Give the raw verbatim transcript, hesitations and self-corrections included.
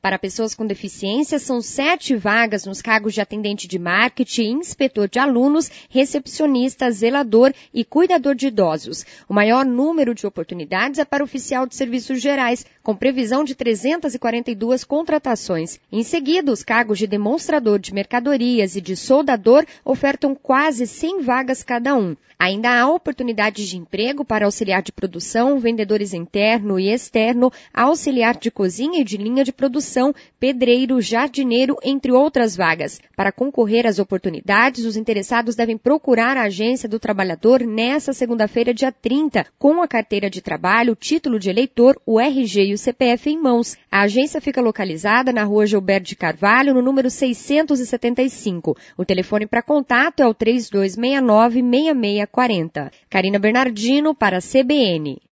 Para pessoas com deficiência, são sete vagas nos cargos de atendente de marketing, inspetor de alunos, recepcionista, zelador e cuidador de idosos. O maior número de oportunidades é para oficial de serviços gerais, com previsão de trezentas e quarenta e duas contratações. Em seguida, os cargos de demonstrador de mercadorias e de soldador ofertam quase cem vagas cada um. Ainda há oportunidades de emprego para auxiliar de produção, vendedores interno e externo, auxiliar de cozinha e de linha de produção, pedreiro, jardineiro, entre outras vagas. Para concorrer às oportunidades, os interessados devem procurar a agência do trabalhador nesta segunda-feira, dia trinta, com a carteira de trabalho, o título de eleitor, o R G e o C P F em mãos. A agência fica localizada na rua Gilberto de Carvalho, no número seiscentos e setenta e cinco. O telefone para contato é o três dois seis nove, seis seis quatro zero. Karina Bernardino para a C B N.